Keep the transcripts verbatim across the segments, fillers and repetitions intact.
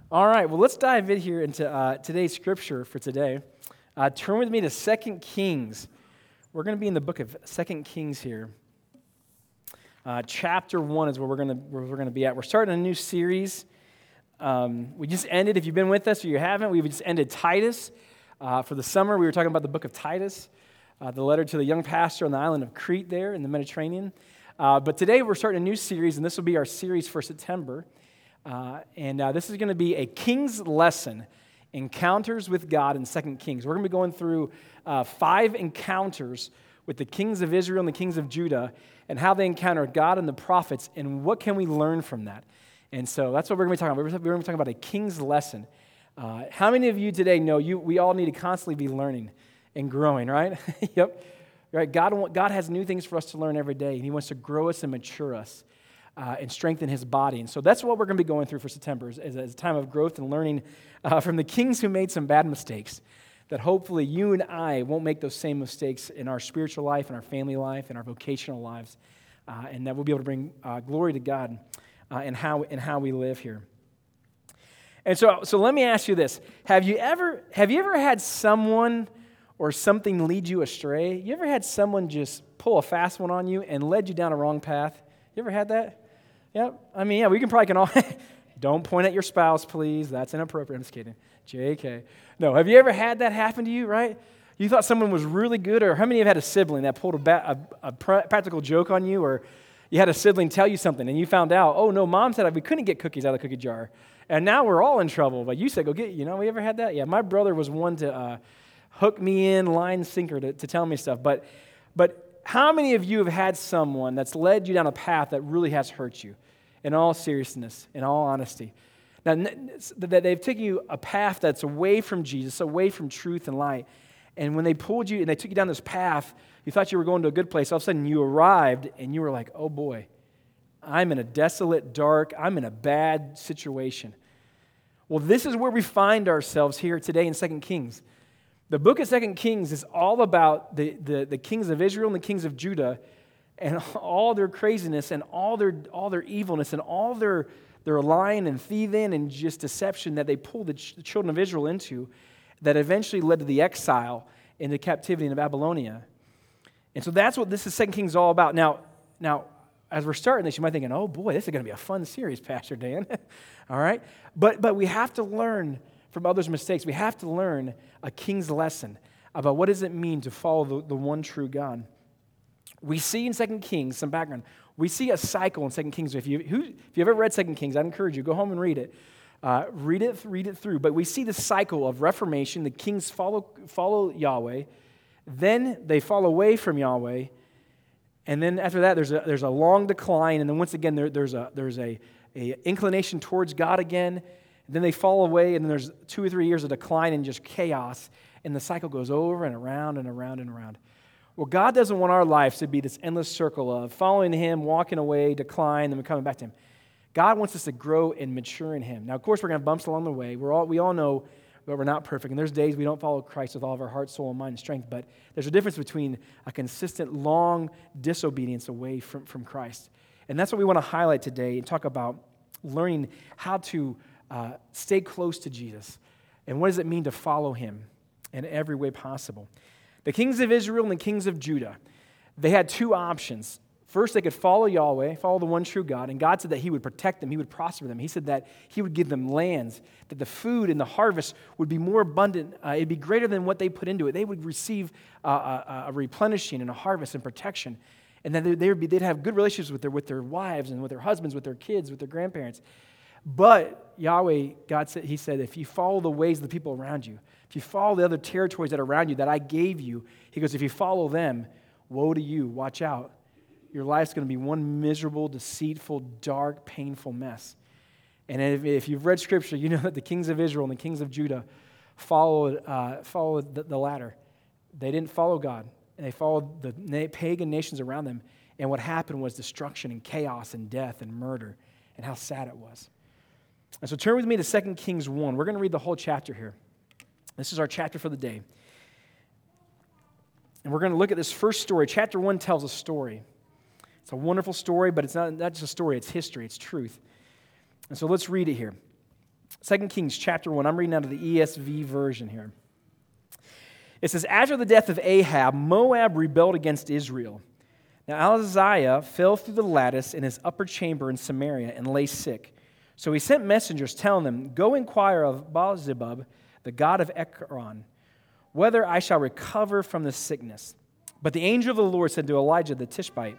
All right, well, let's dive in here into uh, today's scripture for today. Uh, turn with me to Second Kings. We're going to be in the book of Second Kings here. Uh, chapter one is where we're going to where we're going to be at. We're starting a new series. Um, we just ended, if you've been with us or you haven't, we just ended Titus. Uh, for the summer, we were talking about the book of Titus, uh, the letter to the young pastor on the island of Crete there in the Mediterranean. Uh, but today we're starting a new series, and this will be our series for September. Uh, and uh, this is going to be a King's Lesson, Encounters with God in Second Kings. We're going to be going through uh, five encounters with the kings of Israel and the kings of Judah and how they encountered God and the prophets, and what can we learn from that. And so that's what we're going to be talking about. We're going to be talking about a King's Lesson. Uh, how many of you today know you? We all need to constantly be learning and growing, right? Yep. Right. God, God has new things for us to learn every day, and He wants to grow us and mature us. Uh, and strengthen His body. And so that's what we're going to be going through for September, is, is a time of growth and learning uh, from the kings who made some bad mistakes, that hopefully you and I won't make those same mistakes in our spiritual life, in our family life, in our vocational lives, uh, and that we'll be able to bring uh, glory to God uh, in, how, in how we live here. And so, so let me ask you this. Have you ever, have you ever had someone or something lead you astray? You ever had someone just pull a fast one on you and led you down a wrong path? You ever had that? Yeah, I mean, yeah, we can probably can all, don't point at your spouse, please. That's inappropriate. I'm just kidding. J K. No, have you ever had that happen to you, right? You thought someone was really good, or how many of you have had a sibling that pulled a, ba- a, a pr- practical joke on you, or you had a sibling tell you something, and you found out, oh, no, Mom said we couldn't get cookies out of the cookie jar, and now we're all in trouble, but you said go get, you know, we ever had that? Yeah, my brother was one to uh, hook me in, line, sinker, to, to tell me stuff, but but how many of you have had someone that's led you down a path that really has hurt you? In all seriousness, in all honesty. Now, that they've taken you a path that's away from Jesus, away from truth and light. And when they pulled you and they took you down this path, you thought you were going to a good place. All of a sudden, you arrived and you were like, oh boy, I'm in a desolate, dark, I'm in a bad situation. Well, this is where we find ourselves here today in Second Kings. The book of Second Kings is all about the, the, the kings of Israel and the kings of Judah and all their craziness and all their all their evilness and all their, their lying and thieving and just deception that they pulled the, ch- the children of Israel into, that eventually led to the exile and the captivity in Babylonia. And so that's what this is Second Kings all about. Now, now, as we're starting this, you might be thinking, oh boy, this is going to be a fun series, Pastor Dan. All right? But but we have to learn from others' mistakes. We have to learn a king's lesson about what does it mean to follow the, the one true God. We see in Second Kings, some background, we see a cycle in Second Kings. If you who, if you ever read Second Kings, I'd encourage you, go home and read it. Uh, read it, read it through. But we see the cycle of reformation. The kings follow, follow Yahweh. Then they fall away from Yahweh. And then after that, there's a, there's a long decline. And then once again, there, there's a there's a, a inclination towards God again. Then they fall away, and then there's two or three years of decline and just chaos. And the cycle goes over and around and around and around. Well, God doesn't want our lives to be this endless circle of following Him, walking away, decline, then coming back to Him. God wants us to grow and mature in Him. Now, of course, we're going to have bumps along the way. We're all, we all know that we're not perfect, and there's days we don't follow Christ with all of our heart, soul, and mind and strength, but there's a difference between a consistent, long disobedience away from, from Christ. And that's what we want to highlight today and talk about learning how to uh, stay close to Jesus and what does it mean to follow Him in every way possible. The kings of Israel and the kings of Judah, they had two options. First, they could follow Yahweh, follow the one true God, and God said that He would protect them, He would prosper them. He said that He would give them lands, that the food and the harvest would be more abundant. Uh, it'd be greater than what they put into it. They would receive uh, a, a replenishing and a harvest and protection, and then they, they would be, they'd have good relationships with their, with their wives and with their husbands, with their kids, with their grandparents. But Yahweh, God said, He said, if you follow the ways of the people around you, if you follow the other territories that are around you that I gave you, He goes, if you follow them, woe to you, watch out. Your life's going to be one miserable, deceitful, dark, painful mess. And if, if you've read Scripture, you know that the kings of Israel and the kings of Judah followed, uh, followed the, the latter. They didn't follow God, and they followed the na- pagan nations around them. And what happened was destruction and chaos and death and murder, and how sad it was. And so turn with me to Second Kings one. We're going to read the whole chapter here. This is our chapter for the day. And we're going to look at this first story. Chapter one tells a story. It's a wonderful story, but it's not, not just a story, it's history, it's truth. And so let's read it here. Second Kings chapter one. I'm reading out of the E S V version here. It says, after the death of Ahab, Moab rebelled against Israel. Now Ahaziah fell through the lattice in his upper chamber in Samaria and lay sick. So he sent messengers telling them, go inquire of Baal-zebub, the god of Ekron, whether I shall recover from this sickness. But the angel of the Lord said to Elijah the Tishbite,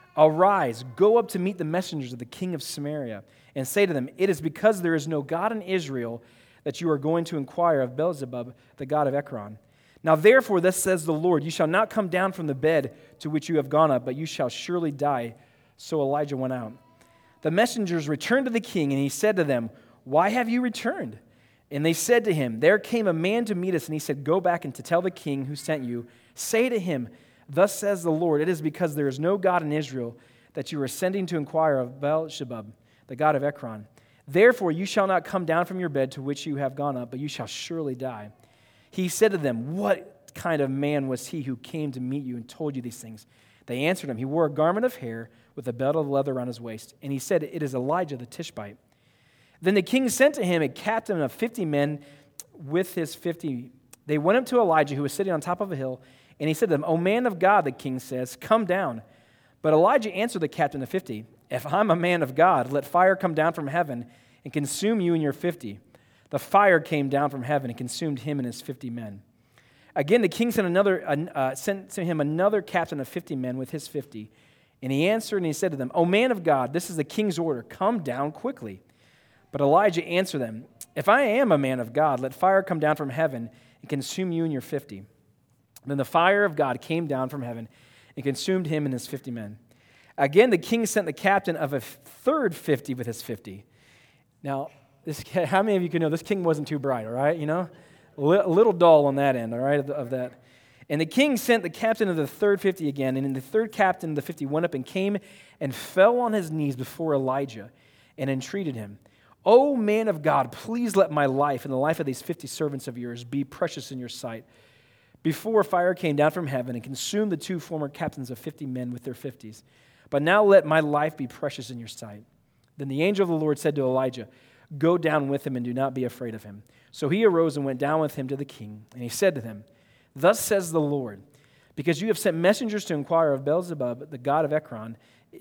arise, go up to meet the messengers of the king of Samaria, and say to them, it is because there is no God in Israel that you are going to inquire of Baal-zebub, the god of Ekron. Now therefore, thus says the Lord, you shall not come down from the bed to which you have gone up, but you shall surely die. So Elijah went out. The messengers returned to the king, and he said to them, why have you returned? And they said to him, there came a man to meet us, and he said, go back and to tell the king who sent you, say to him, thus says the Lord, it is because there is no God in Israel that you are sending to inquire of Baal-zebub, the god of Ekron. Therefore you shall not come down from your bed to which you have gone up, but you shall surely die. He said to them, what kind of man was he who came to meet you and told you these things? They answered him, he wore a garment of hair with a belt of leather around his waist. And he said, it is Elijah the Tishbite. Then the king sent to him a captain of fifty men with his fifty. They went up to Elijah, who was sitting on top of a hill, and he said to them, O man of God, the king says, come down. But Elijah answered the captain of fifty, if I'm a man of God, let fire come down from heaven and consume you and your fifty. The fire came down from heaven and consumed him and his fifty men. Again, the king sent another uh, sent to him another captain of fifty men with his fifty. And he answered and he said to them, O man of God, this is the king's order. Come down quickly. But Elijah answered them, if I am a man of God, let fire come down from heaven and consume you and your fifty. Then the fire of God came down from heaven and consumed him and his fifty men. Again, the king sent the captain of a third fifty with his fifty. Now, this, how many of you can know this king wasn't too bright, all right? You know, a little dull on that end, all right, of, the, of that. And the king sent the captain of the third fifty again, and the third captain of the fifty went up and came and fell on his knees before Elijah and entreated him, O man of God, please let my life and the life of these fifty servants of yours be precious in your sight. Before fire came down from heaven and consumed the two former captains of fifty men with their fifties. But now let my life be precious in your sight. Then the angel of the Lord said to Elijah, go down with him and do not be afraid of him. So he arose and went down with him to the king. And he said to them, thus says the Lord, because you have sent messengers to inquire of Baal-zebub, the god of Ekron,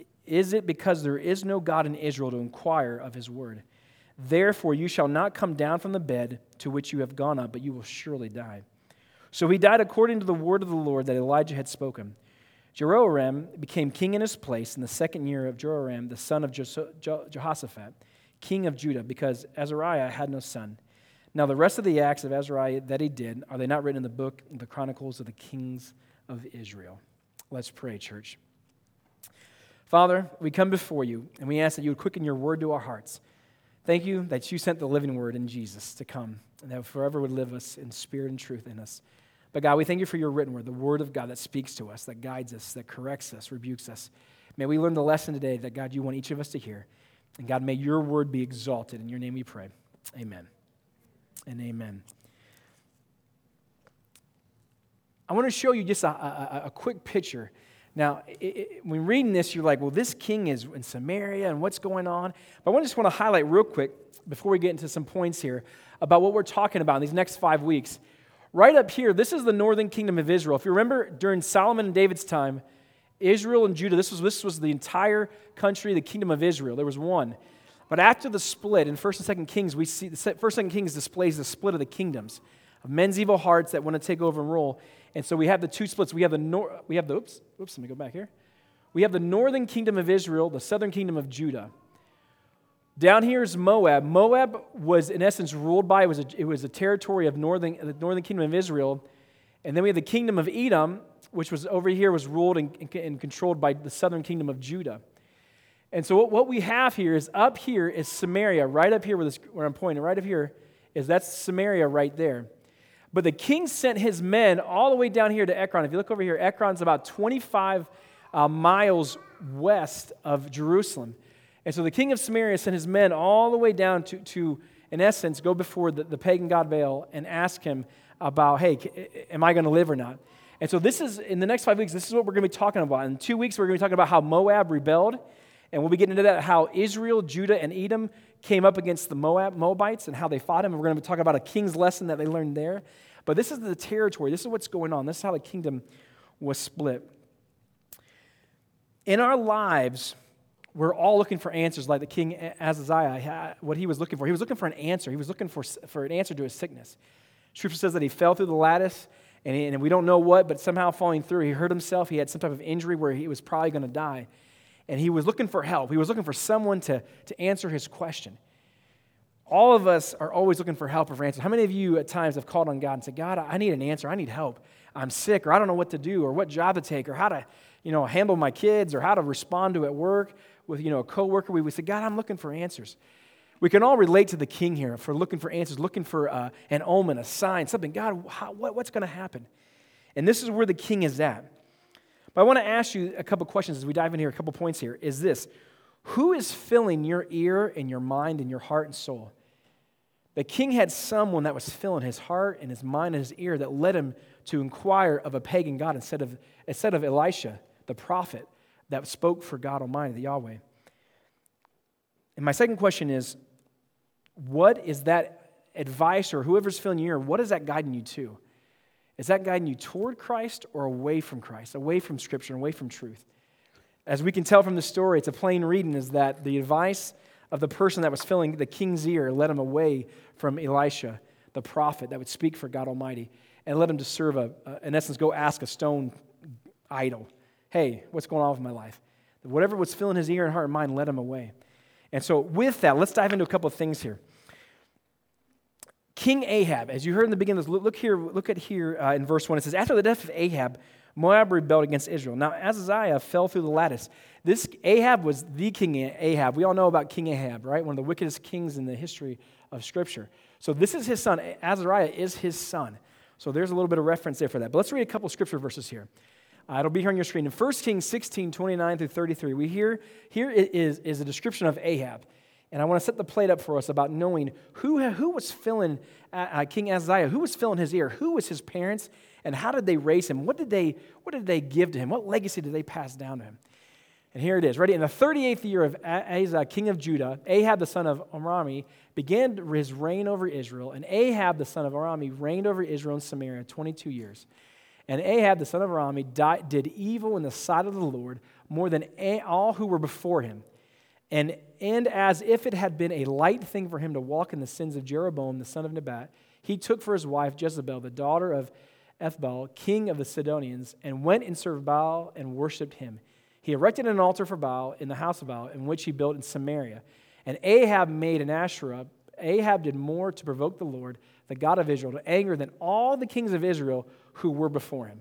is it because there is no God in Israel to inquire of his word? Therefore you shall not come down from the bed to which you have gone up, but you will surely die. So he died according to the word of the Lord that Elijah had spoken. Jehoram became king in his place in the second year of Jehoram, the son of Jehoshaphat, king of Judah, because Azariah had no son. Now the rest of the acts of Azariah that he did, are they not written in the book of the Chronicles of the Kings of Israel? Let's pray, church. Father, we come before you, and we ask that you would quicken your word to our hearts. Thank you that you sent the living word in Jesus to come, and that forever would live us in spirit and truth in us. But God, we thank you for your written word, the word of God that speaks to us, that guides us, that corrects us, rebukes us. May we learn the lesson today that, God, you want each of us to hear. And God, may your word be exalted. In your name we pray. Amen and amen. I want to show you just a, a, a quick picture. Now, it, it, when reading this, you're like, well, this king is in Samaria, and what's going on? But I just want to highlight real quick, before we get into some points here, about what we're talking about in these next five weeks. Right up here, this is the northern kingdom of Israel. If you remember, during Solomon and David's time, Israel and Judah, this was, this was the entire country, the kingdom of Israel. There was one. But after the split, in First and Second Kings, we see, the First and Second Kings displays the split of the kingdoms, of men's evil hearts that want to take over and rule. And so we have the two splits. We have the, nor- we have the, oops, oops, let me go back here. We have the northern kingdom of Israel, the southern kingdom of Judah. Down here is Moab. Moab was, in essence, ruled by, it was a, it was a territory of northern, the northern kingdom of Israel. And then we have the kingdom of Edom, which was over here, was ruled and, and controlled by the southern kingdom of Judah. And so what, what we have here is, up here is Samaria, right up here where, this, where I'm pointing, right up here, is that's Samaria right there. But the king sent his men all the way down here to Ekron. If you look over here, Ekron's about twenty-five uh, miles west of Jerusalem. And so the king of Samaria sent his men all the way down to, to in essence, go before the, the pagan god Baal and ask him about, hey, am I going to live or not? And so this is, in the next five weeks, this is what we're going to be talking about. In two weeks, we're going to be talking about how Moab rebelled, and we'll be getting into that, how Israel, Judah, and Edom came up against the Moab, Moabites and how they fought him. And we're going to talk about a king's lesson that they learned there. But this is the territory. This is what's going on. This is how the kingdom was split. In our lives, we're all looking for answers like the king Ahaziah, what he was looking for. He was looking for an answer. He was looking for, for an answer to his sickness. Scripture says that he fell through the lattice, and, he, and we don't know what, but somehow falling through, he hurt himself. He had some type of injury where he was probably going to die. And he was looking for help. He was looking for someone to, to answer his question. All of us are always looking for help or for answers. How many of you at times have called on God and said, God, I need an answer. I need help. I'm sick, or I don't know what to do, or what job to take, or how to, you know, handle my kids, or how to respond to at work with, you know, a coworker. We would say, God, I'm looking for answers. We can all relate to the king here for looking for answers, looking for uh, an omen, a sign, something. God, how, what, what's going to happen? And this is where the king is at. But I want to ask you a couple questions as we dive in here, a couple points here. Is this, who is filling your ear and your mind and your heart and soul? The king had someone that was filling his heart and his mind and his ear that led him to inquire of a pagan god instead of, instead of Elisha, the prophet that spoke for God Almighty, the Yahweh. And my second question is, what is that advice, or whoever's filling your ear, what is that guiding you to? Is that guiding you toward Christ or away from Christ, away from Scripture, away from truth? As we can tell from the story, it's a plain reading, is that the advice of the person that was filling the king's ear led him away from Elisha, the prophet that would speak for God Almighty, and led him to serve, a, a in essence, go ask a stone idol. Hey, what's going on with my life? Whatever was filling his ear and heart and mind led him away. And so with that, let's dive into a couple of things here. King Ahab, as you heard in the beginning, look here, look at here uh, in verse one. It says, after the death of Ahab, Moab rebelled against Israel. Now, Ahaziah fell through the lattice. This Ahab was the king Ahab. We all know about King Ahab, right? One of the wickedest kings in the history of Scripture. So this is his son. Azariah is his son. So there's a little bit of reference there for that. But let's read a couple of Scripture verses here. Uh, it'll be here on your screen. In First Kings sixteen, twenty-nine through thirty-three, we hear, here is, is a description of Ahab. And I want to set the plate up for us about knowing who, who was filling uh, King Ahaziah, who was filling his ear, who was his parents, and how did they raise him? What did they, what did they give to him? What legacy did they pass down to him? And here it is. Ready? In the thirty-eighth year of Ahaziah, king of Judah, Ahab the son of Omri began his reign over Israel, and Ahab the son of Omri reigned over Israel and Samaria twenty-two years. And Ahab the son of Omri did evil in the sight of the Lord more than all who were before him. And, and as if it had been a light thing for him to walk in the sins of Jeroboam the son of Nebat, he took for his wife Jezebel, the daughter of Ethbaal, king of the Sidonians, and went and served Baal and worshipped him. He erected an altar for Baal in the house of Baal, in which he built in Samaria. And Ahab made an Asherah. Ahab did more to provoke the Lord, the God of Israel, to anger than all the kings of Israel who were before him.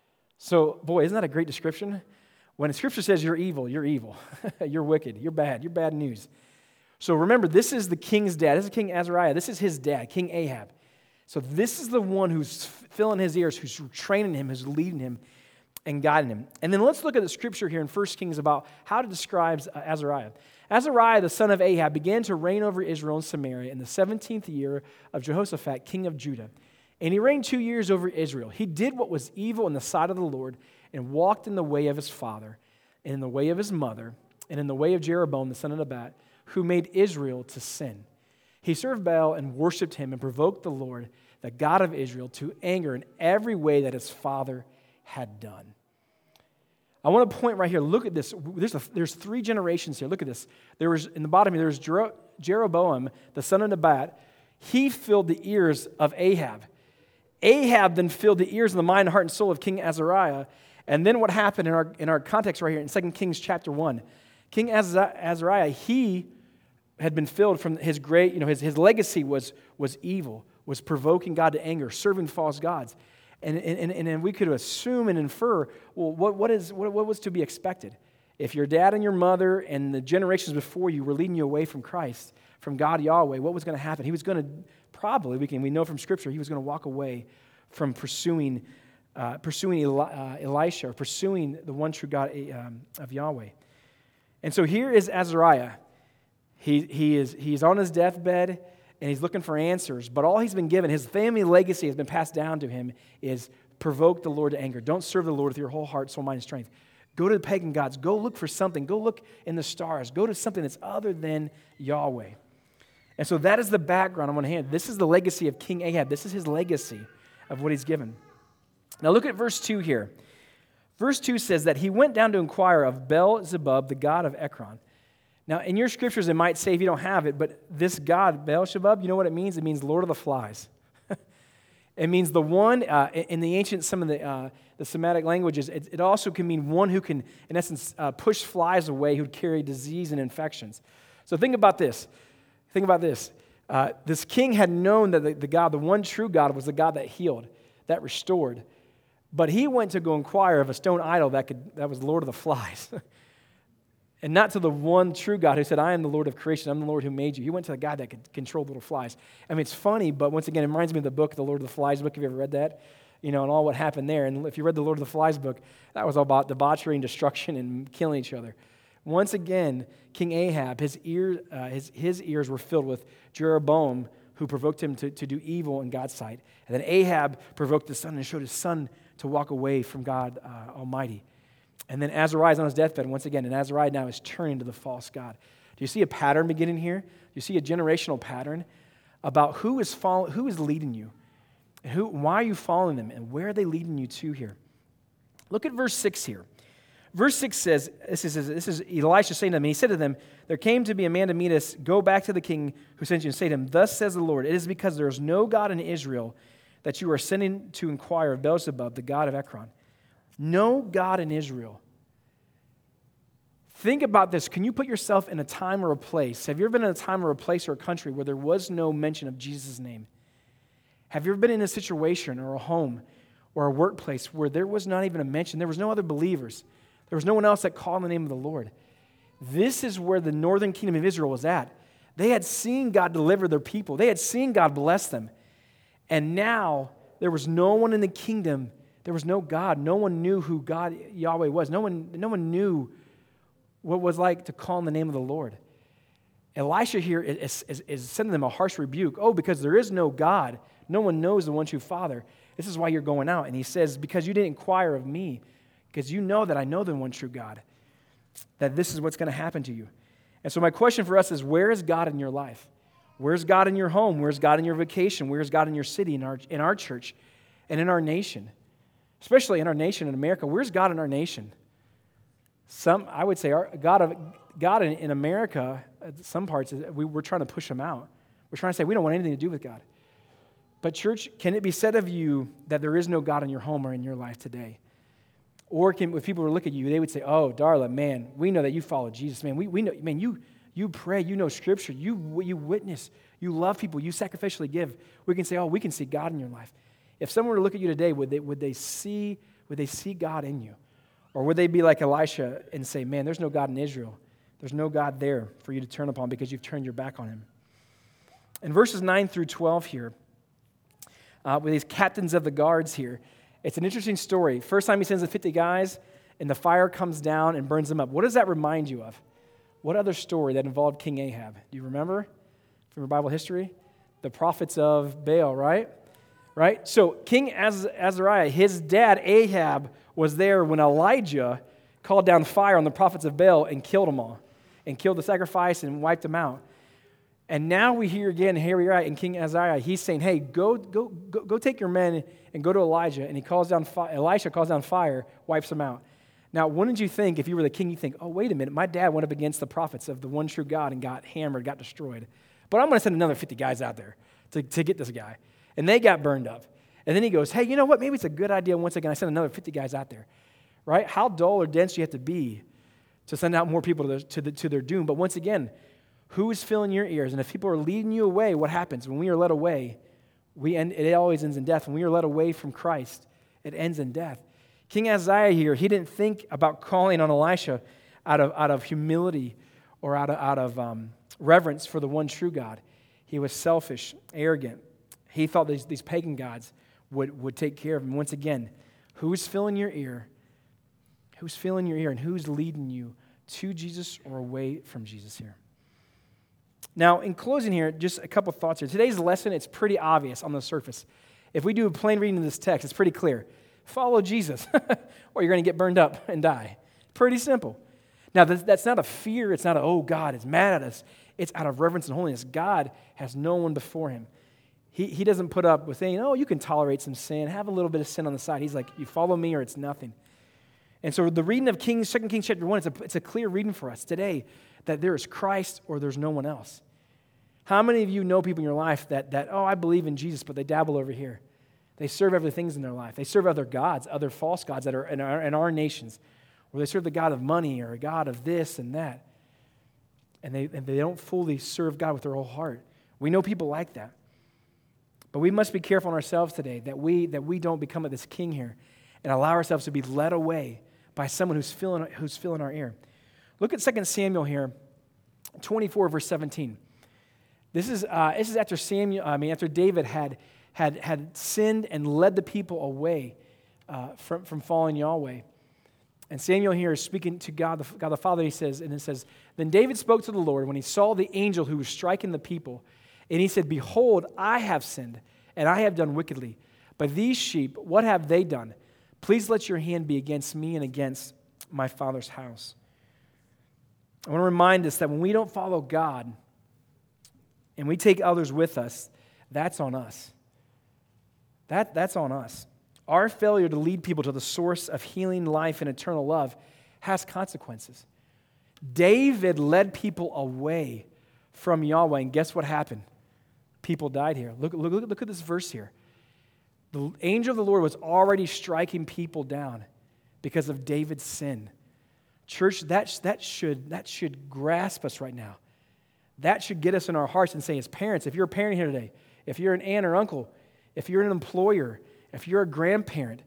So, boy, isn't that a great description? When Scripture says you're evil, you're evil. You're wicked. You're bad. You're bad news. So remember, this is the king's dad. This is King Azariah. This is his dad, King Ahab. So this is the one who's filling his ears, who's training him, who's leading him and guiding him. And then let's look at the Scripture here in First Kings about how it describes uh, Azariah. Azariah, the son of Ahab, began to reign over Israel and Samaria in the seventeenth year of Jehoshaphat, king of Judah. And he reigned two years over Israel. He did what was evil in the sight of the Lord and walked in the way of his father, and in the way of his mother, and in the way of Jeroboam the son of Nebat, who made Israel to sin. He served Baal and worshipped him and provoked the Lord, the God of Israel, to anger in every way that his father had done. I want to point right here. Look at this. There's, a, there's three generations here. Look at this. There was, in the bottom here, there's Jer- Jeroboam, the son of Nebat. He filled the ears of Ahab. Ahab then filled the ears and the mind, heart, and soul of King Azariah. And then what happened in our, in our context right here in Second Kings chapter one, King Azariah, he had been filled from his great, you know, his, his legacy was, was evil, was provoking God to anger, serving false gods. And, and, and, and we could assume and infer, well, what, what, is, what, what was to be expected? If your dad and your mother and the generations before you were leading you away from Christ, from God Yahweh, what was going to happen? He was going to, probably, we can we know from Scripture, he was going to walk away from pursuing Uh, pursuing Eli, uh, Elisha, or pursuing the one true God um, of Yahweh. And so here is Azariah. He, he is, he's on his deathbed, and he's looking for answers. But all he's been given, his family legacy has been passed down to him, is provoke the Lord to anger. Don't serve the Lord with your whole heart, soul, mind, and strength. Go to the pagan gods. Go look for something. Go look in the stars. Go to something that's other than Yahweh. And so that is the background on one hand. This is the legacy of King Ahab. This is his legacy of what he's given. Now look at verse two here. Verse two says that he went down to inquire of Beelzebub, the god of Ekron. Now, in your scriptures, it might say, if you don't have it, but this god, Beelzebub, you know what it means? It means Lord of the Flies. It means the one, uh, in the ancient, some of the, uh, the Semitic languages, it, it also can mean one who can, in essence, uh, push flies away, who would carry disease and infections. So think about this. Think about this. Uh, this king had known that the, the God, the one true God, was the God that healed, that restored. But he went to go inquire of a stone idol that could that was Lord of the Flies. And not to the one true God who said, I am the Lord of creation, I'm the Lord who made you. He went to the God that could control little flies. I mean, it's funny, but once again, it reminds me of the book, The Lord of the Flies book. Have you ever read that? You know, and all what happened there. And if you read the Lord of the Flies book, that was all about debauchery and destruction and killing each other. Once again, King Ahab, his, ear, uh, his, his ears were filled with Jeroboam, who provoked him to, to do evil in God's sight. And then Ahab provoked his son and showed his son to walk away from God uh, Almighty. And then Azariah is on his deathbed once again, and Azariah now is turning to the false god. Do you see a pattern beginning here? Do you see a generational pattern about who is follow, who is leading you? And who, why are you following them? And where are they leading you to here? Look at verse six here. Verse six says, this is, this is Elisha saying to them, and he said to them, there came to be a man to meet us, go back to the king who sent you and say to him, thus says the Lord, it is because there is no God in Israel that you are sending to inquire of Beelzebub, the god of Ekron. No God in Israel. Think about this. Can you put yourself in a time or a place? Have you ever been in a time or a place or a country where there was no mention of Jesus' name? Have you ever been in a situation or a home or a workplace where there was not even a mention? There was no other believers. There was no one else that called on the name of the Lord. This is where the northern kingdom of Israel was at. They had seen God deliver their people. They had seen God bless them. And now there was no one in the kingdom. There was no God. No one knew who God, Yahweh, was. No one, no one knew what it was like to call on the name of the Lord. Elisha here is, is, is sending them a harsh rebuke. Oh, because there is no God. No one knows the one true Father. This is why you're going out. And he says, because you didn't inquire of me, because you know that I know the one true God, that this is what's going to happen to you. And so my question for us is, where is God in your life? Where's God in your home? Where's God in your vacation? Where's God in your city, in our, in our church, and in our nation? Especially in our nation, in America. Where's God in our nation? Some, I would say, our God of God in, in America, some parts, we, we're trying to push him out. We're trying to say we don't want anything to do with God. But church, can it be said of you that there is no God in your home or in your life today? Or can, if people were to look at you, they would say, oh, Darla, man, we know that you follow Jesus. Man, we, we know, man, you you pray, you know Scripture, you, you witness, you love people, you sacrificially give. We can say, oh, we can see God in your life. If someone were to look at you today, would they, would they see, would they see God in you? Or would they be like Elisha and say, man, there's no God in Israel. There's no God there for you to turn upon because you've turned your back on him. In verses nine through twelve here, uh, with these captains of the guards here, it's an interesting story. First time he sends the fifty guys, and the fire comes down and burns them up. What does that remind you of? What other story that involved King Ahab? Do you remember from your Bible history? The prophets of Baal, right? Right? So King Az- Azariah, his dad Ahab, was there when Elijah called down fire on the prophets of Baal and killed them all, and killed the sacrifice and wiped them out. And now we hear again, here we are in King Azariah, he's saying, hey, go, go, go, go take your men and go to Elijah. And he calls down fire, Elisha calls down fire, wipes them out. Now, wouldn't you think, if you were the king, you think, oh, wait a minute, my dad went up against the prophets of the one true God and got hammered, got destroyed. But I'm going to send another fifty guys out there to, to get this guy. And they got burned up. And then he goes, hey, you know what? Maybe it's a good idea once again I send another fifty guys out there. Right? How dull or dense do you have to be to send out more people to, the, to, the, to their doom? But once again, who is filling your ears? And if people are leading you away, what happens? When we are led away, we end, it always ends in death. When we are led away from Christ, it ends in death. King Azariah here, he didn't think about calling on Elisha out of, out of humility or out of, out of um, reverence for the one true God. He was selfish, arrogant. He thought these, these pagan gods would, would take care of him. Once again, who's filling your ear? Who's filling your ear and who's leading you to Jesus or away from Jesus here? Now, in closing here, just a couple thoughts here. Today's lesson, it's pretty obvious on the surface. If we do a plain reading of this text, it's pretty clear. Follow Jesus, or you're going to get burned up and die. Pretty simple. Now, that's not a fear. It's not a, oh, God is mad at us. It's out of reverence and holiness. God has no one before him. He, he doesn't put up with saying, oh, you can tolerate some sin, have a little bit of sin on the side. He's like, you follow me or it's nothing. And so the reading of Kings, Second Kings chapter one, it's a, it's a clear reading for us today that there is Christ or there's no one else. How many of you know people in your life that, that oh, I believe in Jesus, but they dabble over here? They serve other things in their life. They serve other gods, other false gods that are in our, in our nations, where they serve the God of money or a God of this and that. And they, and they don't fully serve God with their whole heart. We know people like that. But we must be careful on ourselves today that we, that we don't become this king here and allow ourselves to be led away by someone who's filling, who's filling our ear. Look at Second Samuel here, twenty-four, verse seventeen. This is, uh, this is after Samuel, I mean, after David had, had, had sinned and led the people away uh, from, from following Yahweh. And Samuel here is speaking to God the, God the Father, he says, and it says, then David spoke to the Lord when he saw the angel who was striking the people, and he said, behold, I have sinned, and I have done wickedly. But these sheep, what have they done? Please let your hand be against me and against my father's house. I want to remind us that when we don't follow God and we take others with us, that's on us. That, that's on us. Our failure to lead people to the source of healing, life, and eternal love has consequences. David led people away from Yahweh, and guess what happened? People died here. Look, look, look at this verse here. The angel of the Lord was already striking people down because of David's sin. Church, that, that, should, that should grasp us right now. That should get us in our hearts and say, as parents, if you're a parent here today, if you're an aunt or uncle, if you're an employer, if you're a grandparent,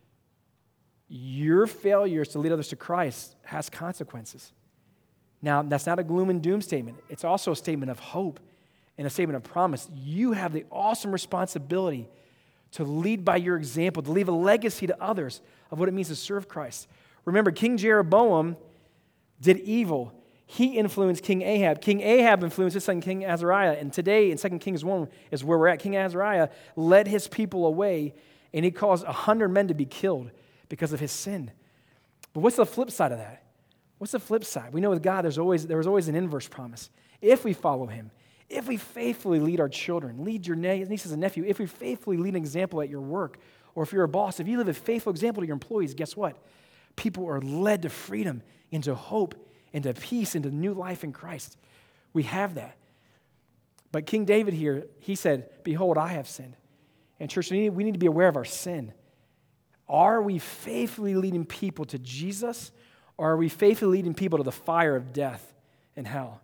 your failures to lead others to Christ has consequences. Now, that's not a gloom and doom statement. It's also a statement of hope and a statement of promise. You have the awesome responsibility to lead by your example, to leave a legacy to others of what it means to serve Christ. Remember, King Jeroboam did evil. He influenced King Ahab. King Ahab influenced his son King Azariah. And today in Second Kings one is where we're at. King Azariah led his people away, and he caused a hundred men to be killed because of his sin. But what's the flip side of that? What's the flip side? We know with God there's always, there was always an inverse promise. If we follow him, if we faithfully lead our children, lead your nieces and nephew, if we faithfully lead an example at your work, or if you're a boss, if you live a faithful example to your employees, guess what? People are led to freedom, into hope, into peace, into new life in Christ. We have that. But King David here, he said, behold, I have sinned. And church, we need, we need to be aware of our sin. Are we faithfully leading people to Jesus, or are we faithfully leading people to the fire of death and hell?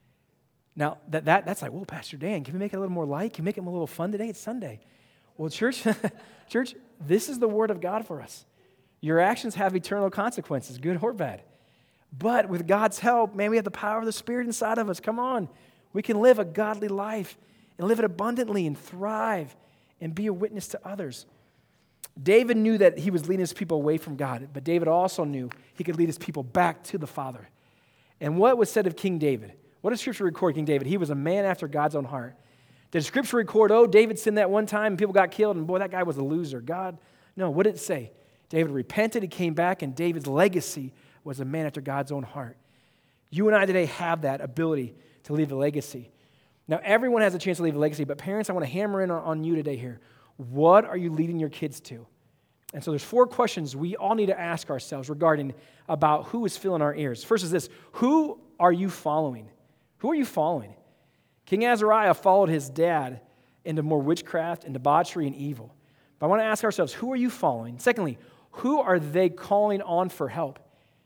Now, that, that that's like, whoa, Pastor Dan, can we make it a little more light? Can we make it a little fun today? It's Sunday. Well, church, church, this is the word of God for us. Your actions have eternal consequences, good or bad. But with God's help, man, we have the power of the Spirit inside of us. Come on. We can live a godly life and live it abundantly and thrive and be a witness to others. David knew that he was leading his people away from God, but David also knew he could lead his people back to the Father. And what was said of King David? What does Scripture record King David? He was a man after God's own heart. Did Scripture record, oh, David sinned that one time and people got killed, and boy, that guy was a loser? God, no, what did it say? David repented, he came back, and David's legacy was a man after God's own heart. You and I today have that ability to leave a legacy. Now, everyone has a chance to leave a legacy, but parents, I want to hammer in on, on you today here. What are you leading your kids to? And so there's four questions we all need to ask ourselves regarding about who is filling our ears. First is this: who are you following? Who are you following? King Azariah followed his dad into more witchcraft and debauchery and evil. But I want to ask ourselves, who are you following? Secondly, who are they calling on for help?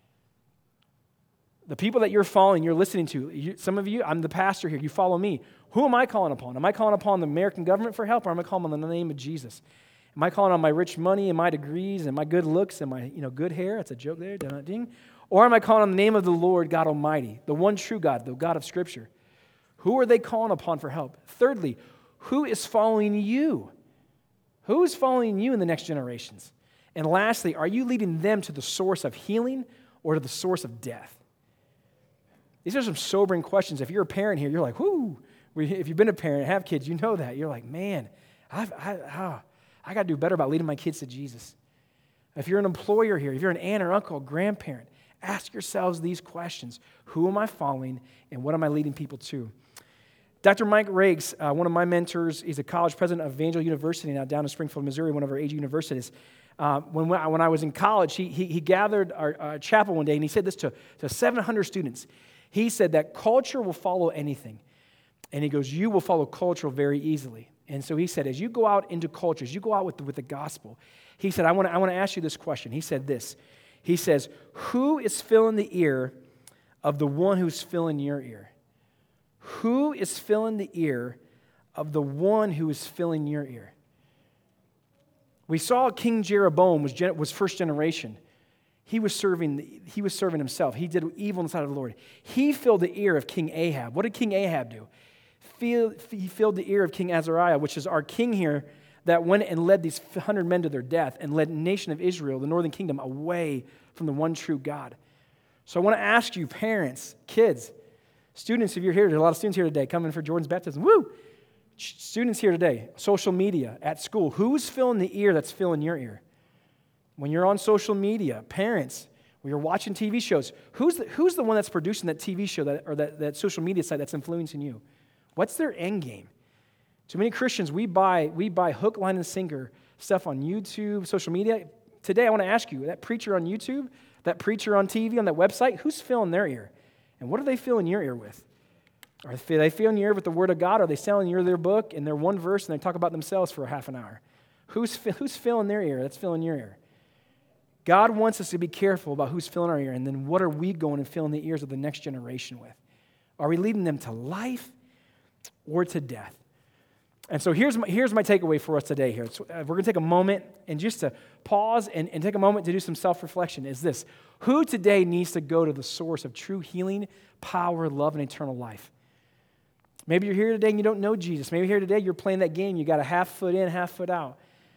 The people that you're following, you're listening to, you, some of you, I'm the pastor here, you follow me. Who am I calling upon? Am I calling upon the American government for help, or am I calling on the name of Jesus? Am I calling on my rich money and my degrees and my good looks and my you know good hair? That's a joke there, ding. Or am I calling on the name of the Lord God Almighty, the one true God, the God of Scripture? Who are they calling upon for help? Thirdly, who is following you? Who is following you in the next generations? And lastly, are you leading them to the source of healing or to the source of death? These are some sobering questions. If you're a parent here, you're like, whoo. If you've been a parent and have kids, you know that. You're like, man, I've, I, ah, I got to do better about leading my kids to Jesus. If you're an employer here, if you're an aunt or uncle, grandparent, Ask yourselves these questions. Who am I following, and what am I leading people to? Doctor Mike Rakes, uh, one of my mentors, he's a college president of Evangel University now down in Springfield, Missouri, one of our A G universities. Uh, when, when I was in college, he, he, he gathered our uh, chapel one day, and he said this to, to seven hundred students. He said that culture will follow anything. And he goes, you will follow culture very easily. And so he said, as you go out into cultures, you go out with the, with the gospel. He said, I want to I want to ask you this question. He said this. He says, who is filling the ear of the one who's filling your ear? Who is filling the ear of the one who is filling your ear? We saw King Jeroboam was, was first generation. He was serving, he was serving himself. He did evil in the sight of the Lord. He filled the ear of King Ahab. What did King Ahab do? He filled the ear of King Azariah, which is our king here, that went and led these hundred men to their death and led the nation of Israel, the northern kingdom, away from the one true God. So I want to ask you, parents, kids, students, if you're here, there's a lot of students here today coming for Jordan's baptism. Woo! Students here today, social media, at school, who's filling the ear that's filling your ear? When you're on social media, parents, when you're watching T V shows, who's the, who's the one that's producing that T V show that, or that, that social media site that's influencing you? What's their end game? Too many Christians, we buy, we buy hook, line, and sinker stuff on YouTube, social media. Today, I want to ask you, that preacher on YouTube, that preacher on T V, on that website, who's filling their ear? And what are they filling your ear with? Are they filling your ear with the Word of God? Are they selling you their book and their one verse and they talk about themselves for a half an hour? Who's, who's filling their ear? That's filling your ear. God wants us to be careful about who's filling our ear, and then what are we going and filling the ears of the next generation with? Are we leading them to life or to death? And so here's my, here's my takeaway for us today here. So, uh, we're going to take a moment and just to pause and, and take a moment to do some self-reflection is this. Who today needs to go to the source of true healing, power, love, and eternal life? Maybe you're here today and you don't know Jesus. Maybe here today you're playing that game. You got a half foot in, half foot out.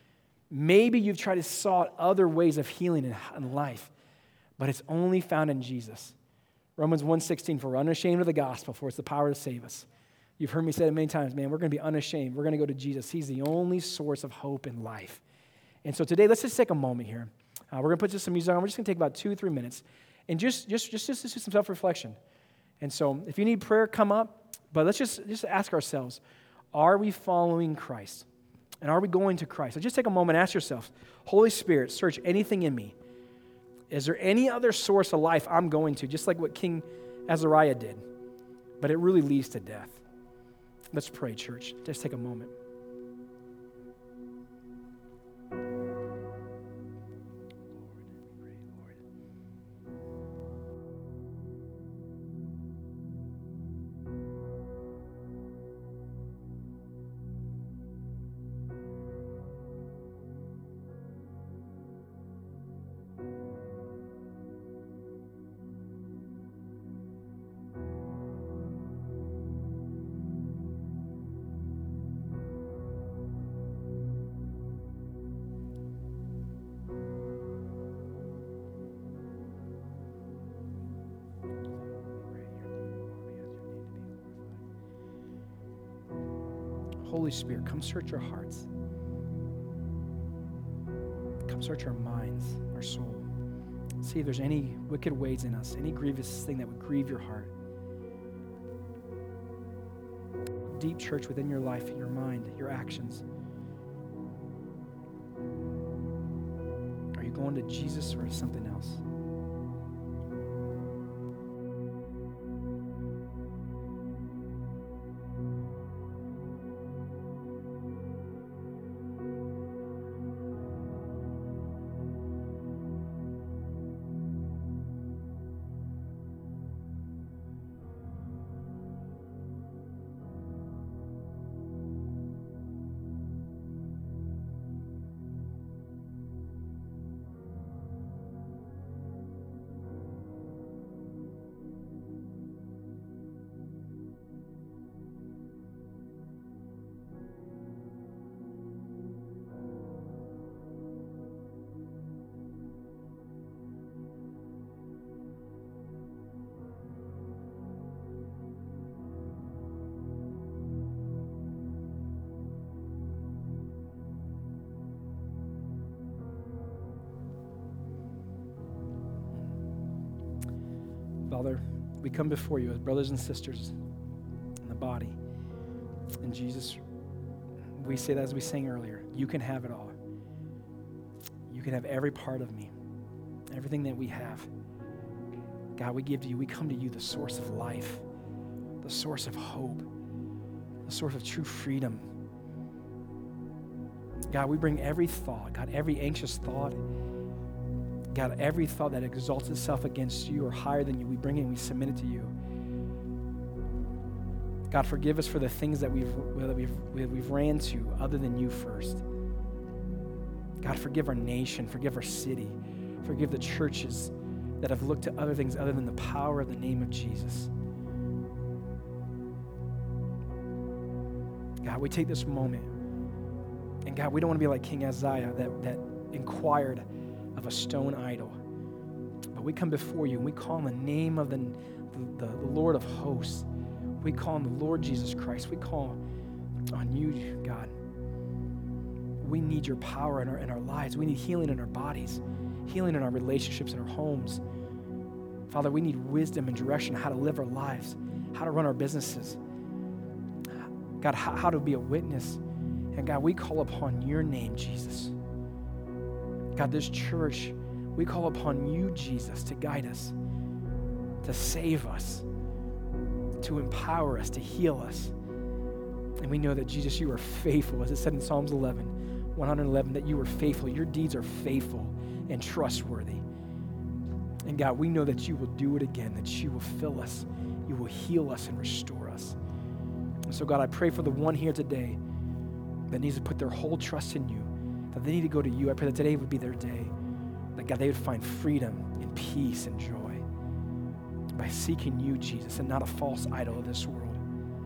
Maybe you've tried to sought other ways of healing in, in life, but it's only found in Jesus. Romans one sixteen, for we're unashamed of the gospel, for it's the power to save us. You've heard me say it many times, man, we're going to be unashamed. We're going to go to Jesus. He's the only source of hope in life. And so today, let's just take a moment here. Uh, we're going to put just some music on. We're just going to take about two, three minutes and just, just, just, just, just do some self-reflection. And so if you need prayer, come up. But let's just, just ask ourselves, are we following Christ? And are we going to Christ? So just take a moment, ask yourself, Holy Spirit, search anything in me. Is there any other source of life I'm going to, just like what King Azariah did? But it really leads to death. Let's pray, church. Just take a moment. Holy Spirit, come search our hearts. Come search our minds, our soul. See if there's any wicked ways in us, any grievous thing that would grieve your heart. Deep, church, within your life, your mind, your actions. Are you going to Jesus or to something else? Father, we come before you as brothers and sisters in the body. And Jesus, we say that as we sang earlier, you can have it all. You can have every part of me, everything that we have. God, we give to you, we come to you, the source of life, the source of hope, the source of true freedom. God, we bring every thought, God, every anxious thought, God, every thought that exalts itself against you or higher than you, we bring it and we submit it to you. God, forgive us for the things that we've, that we've, we've ran to other than you first. God, forgive our nation, forgive our city, forgive the churches that have looked to other things other than the power of the name of Jesus. God, we take this moment, and God, we don't want to be like King Uzziah that, that inquired of a stone idol, but we come before you and we call on the name of the, the, the Lord of hosts. We call on the Lord Jesus Christ. We call on you, God. We need your power in our, in our lives. We need healing in our bodies, healing in our relationships, in our homes. Father, we need wisdom and direction, how to live our lives, how to run our businesses. God, how, how to be a witness. And God, we call upon your name, Jesus. God, this church, we call upon you, Jesus, to guide us, to save us, to empower us, to heal us. And we know that, Jesus, you are faithful, as it said in Psalms eleven, one eleven, that you are faithful. Your deeds are faithful and trustworthy. And God, we know that you will do it again, that you will fill us, you will heal us and restore us. And so, God, I pray for the one here today that needs to put their whole trust in you, that they need to go to you. I pray that today would be their day, that, God, they would find freedom and peace and joy by seeking you, Jesus, and not a false idol of this world.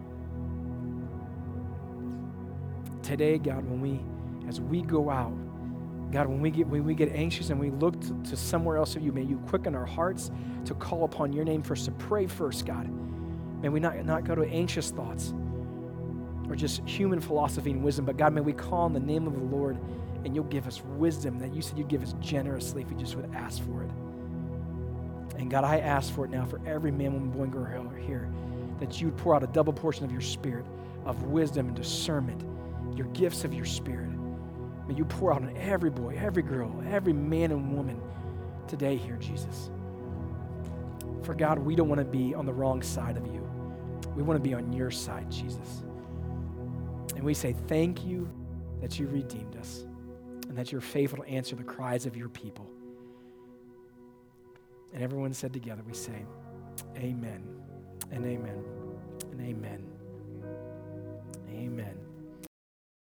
Today, God, when we, as we go out, God, when we get when we get anxious and we look to, to somewhere else of you, may you quicken our hearts to call upon your name first, to pray first, God. May we not, not go to anxious thoughts or just human philosophy and wisdom, but God, may we call on the name of the Lord and you'll give us wisdom that you said you'd give us generously if we just would ask for it. And God, I ask for it now for every man, woman, boy, and girl here, that you would pour out a double portion of your spirit of wisdom and discernment, your gifts of your spirit. May you pour out on every boy, every girl, every man and woman today here, Jesus. For God, we don't want to be on the wrong side of you. We want to be on your side, Jesus. And we say thank you that you redeemed us and that you're faithful to answer the cries of your people. And everyone said together, we say, amen and amen and amen. Amen.